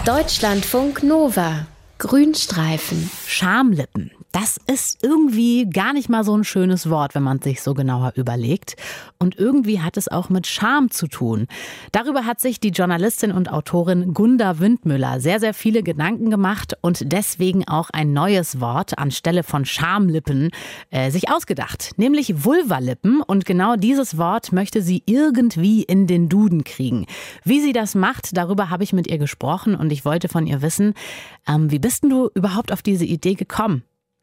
Deutschlandfunk Nova. Grünstreifen. Schamlippen. Das ist irgendwie gar nicht mal so ein schönes Wort, wenn man es sich so genauer überlegt. Und irgendwie hat es auch mit Scham zu tun. Darüber hat sich die Journalistin und Autorin Gunda Windmüller sehr, sehr viele Gedanken gemacht und deswegen auch ein neues Wort anstelle von Schamlippen sich ausgedacht, nämlich Vulvalippen. Und genau dieses Wort möchte sie irgendwie in den Duden kriegen. Wie sie das macht, darüber habe ich mit ihr gesprochen und ich wollte von ihr wissen, wie bist denn du überhaupt auf diese Idee gekommen?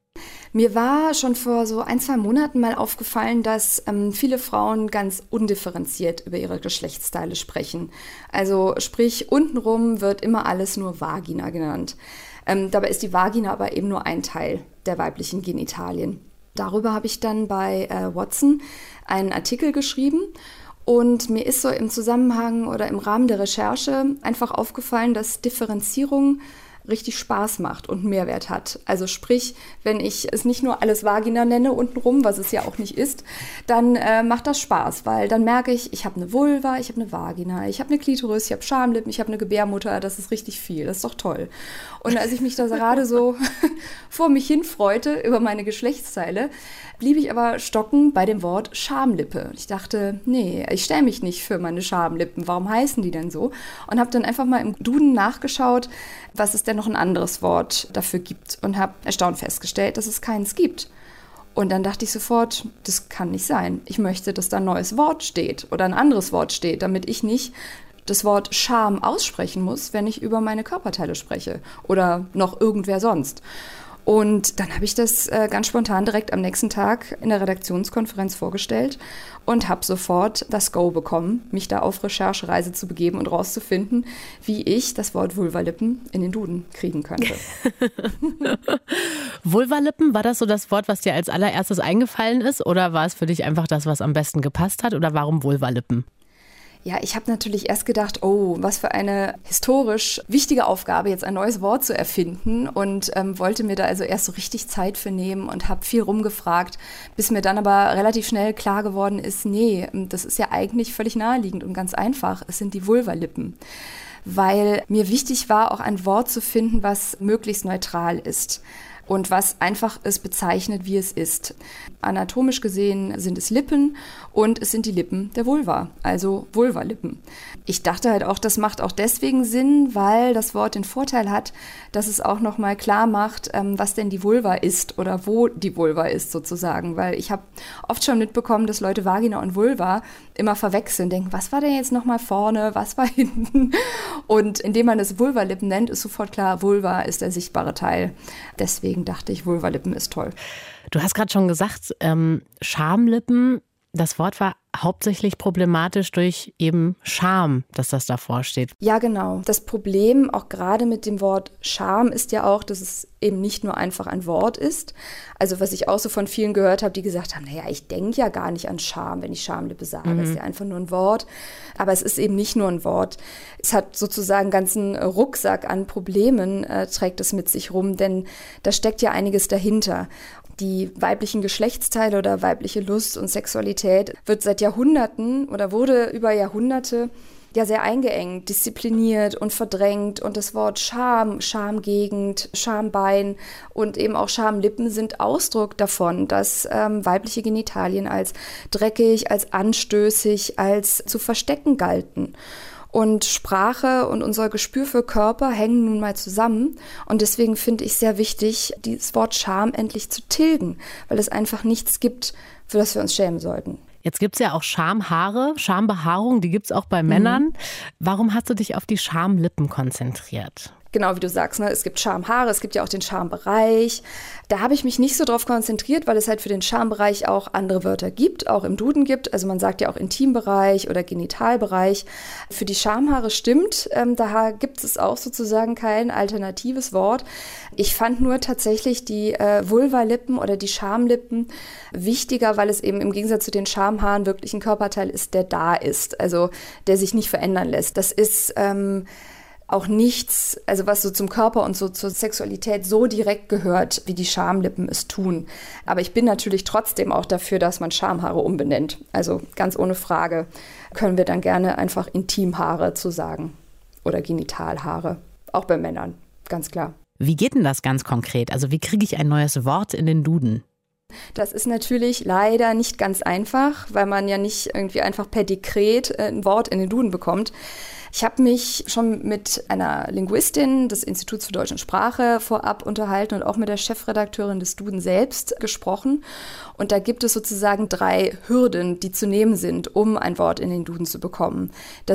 Mir war schon vor so 1-2 Monaten mal aufgefallen, dass viele Frauen ganz undifferenziert über ihre Geschlechtsteile sprechen. Also sprich, untenrum wird immer alles nur Vagina genannt. Dabei ist die Vagina aber eben nur ein Teil der weiblichen Genitalien. Darüber habe ich dann bei Watson einen Artikel geschrieben. Und mir ist so im Zusammenhang oder im Rahmen der Recherche einfach aufgefallen, dass Differenzierung richtig Spaß macht und Mehrwert hat. Also sprich, wenn ich es nicht nur alles Vagina nenne untenrum, was es ja auch nicht ist, dann macht das Spaß, weil dann merke ich, ich habe eine Vulva, ich habe eine Vagina, ich habe eine Klitoris, ich habe Schamlippen, ich habe eine Gebärmutter, das ist richtig viel, das ist doch toll. Und als ich mich da gerade so vor mich hin freute über meine Geschlechtsteile, blieb ich aber stocken bei dem Wort Schamlippe. Ich dachte, nee, ich stelle mich nicht für meine Schamlippen, warum heißen die denn so? Und habe dann einfach mal im Duden nachgeschaut, was es denn noch ein anderes Wort dafür gibt und habe erstaunt festgestellt, dass es keins gibt. Und dann dachte ich sofort, das kann nicht sein. Ich möchte, dass da ein neues Wort steht oder ein anderes Wort steht, damit ich nicht das Wort Scham aussprechen muss, wenn ich über meine Körperteile spreche oder noch irgendwer sonst. Und dann habe ich das ganz spontan direkt am nächsten Tag in der Redaktionskonferenz vorgestellt und habe sofort das Go bekommen, mich da auf Recherchereise zu begeben und rauszufinden, wie ich das Wort Vulvalippen in den Duden kriegen könnte. Vulvalippen, war das so das Wort, was dir als allererstes eingefallen ist? Oder war es für dich einfach das, was am besten gepasst hat? Oder warum Vulvalippen? Ja, ich habe natürlich erst gedacht, oh, was für eine historisch wichtige Aufgabe, jetzt ein neues Wort zu erfinden und wollte mir da also erst so richtig Zeit für nehmen und habe viel rumgefragt, bis mir dann aber relativ schnell klar geworden ist, nee, das ist ja eigentlich völlig naheliegend und ganz einfach, es sind die Vulvalippen. Weil mir wichtig war, auch ein Wort zu finden, was möglichst neutral ist. Und was einfach es bezeichnet, wie es ist. Anatomisch gesehen sind es Lippen und es sind die Lippen der Vulva, also Vulvalippen. Ich dachte halt auch, das macht auch deswegen Sinn, weil das Wort den Vorteil hat, dass es auch nochmal klar macht, was denn die Vulva ist oder wo die Vulva ist sozusagen. Weil ich habe oft schon mitbekommen, dass Leute Vagina und Vulva immer verwechseln, denken, was war denn jetzt nochmal vorne, was war hinten? Und indem man es Vulvalippen nennt, ist sofort klar, Vulva ist der sichtbare Teil. Deswegen dachte ich, Vulvalippen ist toll. Du hast gerade schon gesagt, Schamlippen, das Wort war hauptsächlich problematisch durch eben Scham, dass das davor steht. Ja, genau. Das Problem auch gerade mit dem Wort Scham ist ja auch, dass es eben nicht nur einfach ein Wort ist. Also was ich auch so von vielen gehört habe, die gesagt haben, naja, ich denke ja gar nicht an Scham, wenn ich Schamlippe sage. Das ist ja einfach nur ein Wort. Aber es ist eben nicht nur ein Wort. Es hat sozusagen einen ganzen Rucksack an Problemen, trägt es mit sich rum, denn da steckt ja einiges dahinter. Die weiblichen Geschlechtsteile oder weibliche Lust und Sexualität wird seit Jahrhunderten oder wurde über Jahrhunderte ja sehr eingeengt, diszipliniert und verdrängt. Und das Wort Scham, Schamgegend, Schambein und eben auch Schamlippen sind Ausdruck davon, dass weibliche Genitalien als dreckig, als anstößig, als zu verstecken galten. Und Sprache und unser Gespür für Körper hängen nun mal zusammen. Und deswegen finde ich sehr wichtig, dieses Wort Scham endlich zu tilgen, weil es einfach nichts gibt, für das wir uns schämen sollten. Jetzt gibt es ja auch Schamhaare, Schambehaarung, die gibt es auch bei Männern. Warum hast du dich auf die Schamlippen konzentriert? Genau, wie du sagst, ne? Es gibt Schamhaare, es gibt ja auch den Schambereich. Da habe ich mich nicht so drauf konzentriert, weil es halt für den Schambereich auch andere Wörter gibt, auch im Duden gibt. Also man sagt ja auch Intimbereich oder Genitalbereich. Für die Schamhaare stimmt, da gibt es auch sozusagen kein alternatives Wort. Ich fand nur tatsächlich die Vulvalippen oder die Schamlippen wichtiger, weil es eben im Gegensatz zu den Schamhaaren wirklich ein Körperteil ist, der da ist, also der sich nicht verändern lässt. Das ist auch nichts, also was so zum Körper und so zur Sexualität so direkt gehört, wie die Schamlippen es tun. Aber ich bin natürlich trotzdem auch dafür, dass man Schamhaare umbenennt. Also ganz ohne Frage können wir dann gerne einfach Intimhaare zu sagen oder Genitalhaare. auch bei Männern, ganz klar. Wie geht denn das ganz konkret? Also wie kriege ich ein neues Wort in den Duden? Das ist natürlich leider nicht ganz einfach, weil man ja nicht irgendwie einfach per Dekret ein Wort in den Duden bekommt. Ich habe mich schon mit einer Linguistin des Instituts für Deutsch und Sprache vorab unterhalten und auch mit der Chefredakteurin des Duden selbst gesprochen. Und da gibt es sozusagen 3 Hürden, die zu nehmen sind, um ein Wort in den Duden zu bekommen.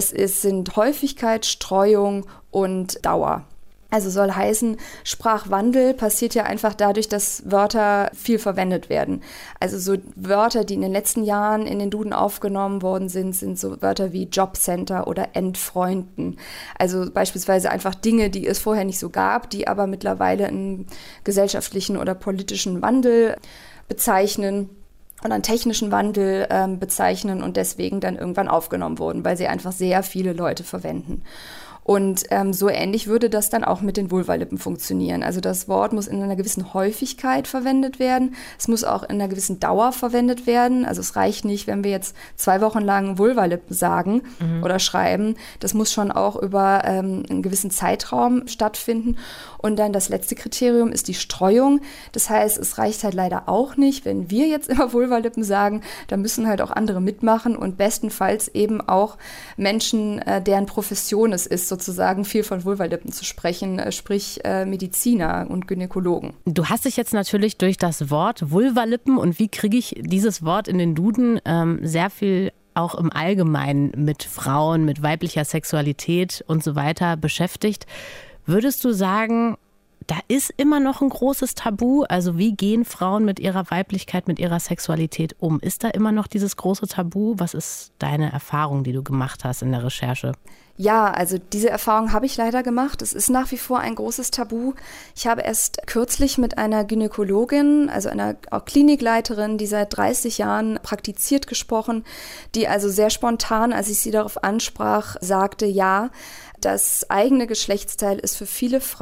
Sind Häufigkeit, Streuung und Dauer. Also soll heißen, Sprachwandel passiert ja einfach dadurch, dass Wörter viel verwendet werden. Also so Wörter, die in den letzten Jahren in den Duden aufgenommen worden sind so Wörter wie Jobcenter oder entfreunden. Also beispielsweise einfach Dinge, die es vorher nicht so gab, die aber mittlerweile einen gesellschaftlichen oder politischen Wandel bezeichnen und einen technischen Wandel bezeichnen und deswegen dann irgendwann aufgenommen wurden, weil sie einfach sehr viele Leute verwenden. Und so ähnlich würde das dann auch mit den Vulvalippen funktionieren. Also das Wort muss in einer gewissen Häufigkeit verwendet werden. Es muss auch in einer gewissen Dauer verwendet werden. Also es reicht nicht, wenn wir jetzt 2 Wochen lang Vulvalippen sagen oder schreiben. Das muss schon auch über einen gewissen Zeitraum stattfinden. Und dann das letzte Kriterium ist die Streuung. Das heißt, es reicht halt leider auch nicht, wenn wir jetzt immer Vulvalippen sagen. Da müssen halt auch andere mitmachen und bestenfalls eben auch Menschen, deren Profession es ist, sozusagen viel von Vulvalippen zu sprechen, sprich Mediziner und Gynäkologen. Du hast dich jetzt natürlich durch das Wort Vulvalippen und wie kriege ich dieses Wort in den Duden sehr viel auch im Allgemeinen mit Frauen, mit weiblicher Sexualität und so weiter beschäftigt. Würdest du sagen, da ist immer noch ein großes Tabu? Also wie gehen Frauen mit ihrer Weiblichkeit, mit ihrer Sexualität um? Ist da immer noch dieses große Tabu? Was ist deine Erfahrung, die du gemacht hast in der Recherche? Ja, also diese Erfahrung habe ich leider gemacht. Es ist nach wie vor ein großes Tabu. Ich habe erst kürzlich mit einer Gynäkologin, also einer auch Klinikleiterin, die seit 30 Jahren praktiziert, gesprochen, die also sehr spontan, als ich sie darauf ansprach, sagte, ja, das eigene Geschlechtsteil ist für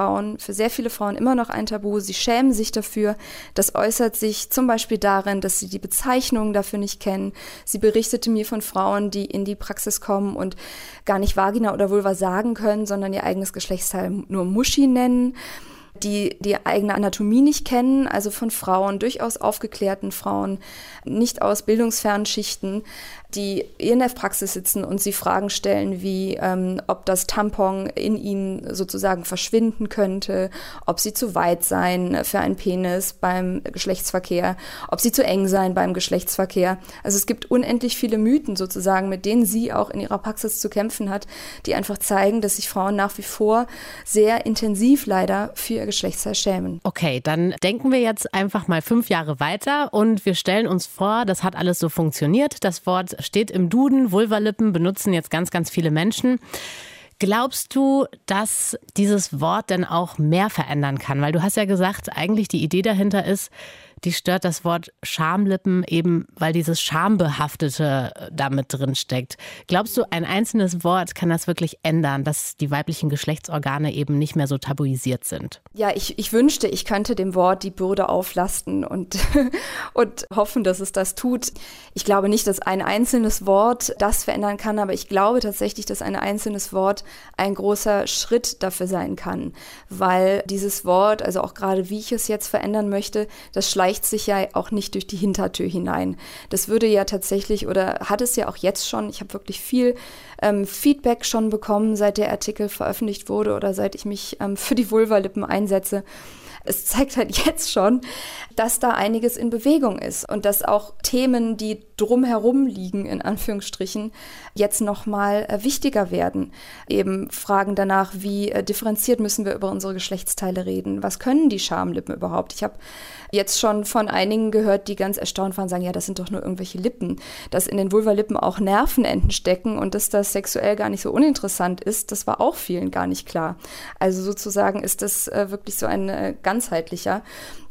sehr viele Frauen immer noch ein Tabu. Sie schämen sich dafür. Das äußert sich zum Beispiel darin, dass sie die Bezeichnungen dafür nicht kennen. Sie berichtete mir von Frauen, die in die Praxis kommen und gar nicht Vagina oder Vulva sagen können, sondern ihr eigenes Geschlechtsteil nur Muschi nennen, die eigene Anatomie nicht kennen, also von Frauen, durchaus aufgeklärten Frauen, nicht aus bildungsfernen Schichten, die in der Praxis sitzen und sie Fragen stellen wie, ob das Tampon in ihnen sozusagen verschwinden könnte, ob sie zu weit seien für einen Penis beim Geschlechtsverkehr, ob sie zu eng seien beim Geschlechtsverkehr. Also es gibt unendlich viele Mythen sozusagen, mit denen sie auch in ihrer Praxis zu kämpfen hat, die einfach zeigen, dass sich Frauen nach wie vor sehr intensiv leider für ihr Geschlechtsteil schämen. Okay, dann denken wir jetzt einfach mal 5 Jahre weiter und wir stellen uns vor, das hat alles so funktioniert. Das Wort steht im Duden, Vulvalippen benutzen jetzt ganz, ganz viele Menschen. Glaubst du, dass dieses Wort denn auch mehr verändern kann? Weil du hast ja gesagt, eigentlich die Idee dahinter ist, die stört das Wort Schamlippen eben, weil dieses Schambehaftete damit drin steckt. Glaubst du, ein einzelnes Wort kann das wirklich ändern, dass die weiblichen Geschlechtsorgane eben nicht mehr so tabuisiert sind? Ja, ich wünschte, ich könnte dem Wort die Bürde auflasten und hoffen, dass es das tut. Ich glaube nicht, dass ein einzelnes Wort das verändern kann, aber ich glaube tatsächlich, dass ein einzelnes Wort ein großer Schritt dafür sein kann, weil dieses Wort, also auch gerade wie ich es jetzt verändern möchte, das schleicht sich ja auch nicht durch die Hintertür hinein. Das würde ja tatsächlich oder hat es ja auch jetzt schon, ich habe wirklich viel Feedback schon bekommen, seit der Artikel veröffentlicht wurde oder seit ich mich für die Vulvalippen einsetze. Es zeigt halt jetzt schon, dass da einiges in Bewegung ist und dass auch Themen, die drumherum liegen, in Anführungsstrichen, jetzt nochmal wichtiger werden. Eben Fragen danach, wie differenziert müssen wir über unsere Geschlechtsteile reden? Was können die Schamlippen überhaupt? Ich habe jetzt schon von einigen gehört, die ganz erstaunt waren, sagen, ja, das sind doch nur irgendwelche Lippen. Dass in den Vulvalippen auch Nervenenden stecken und dass das sexuell gar nicht so uninteressant ist, das war auch vielen gar nicht klar. Also sozusagen ist das wirklich so ein ganzheitlicher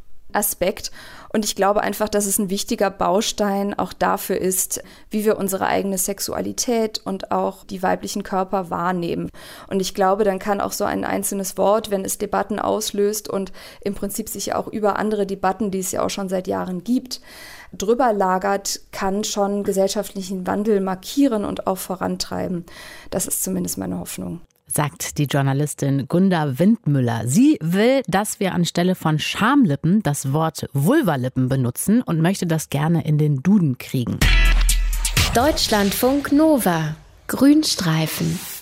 Aspekt. Und ich glaube einfach, dass es ein wichtiger Baustein auch dafür ist, wie wir unsere eigene Sexualität und auch die weiblichen Körper wahrnehmen. Und ich glaube, dann kann auch so ein einzelnes Wort, wenn es Debatten auslöst und im Prinzip sich auch über andere Debatten, die es ja auch schon seit Jahren gibt, drüber lagert, kann schon gesellschaftlichen Wandel markieren und auch vorantreiben. Das ist zumindest meine Hoffnung. sagt die Journalistin Gunda Windmüller. Sie will, dass wir anstelle von Schamlippen das Wort Vulvalippen benutzen und möchte das gerne in den Duden kriegen. Deutschlandfunk Nova. Grünstreifen.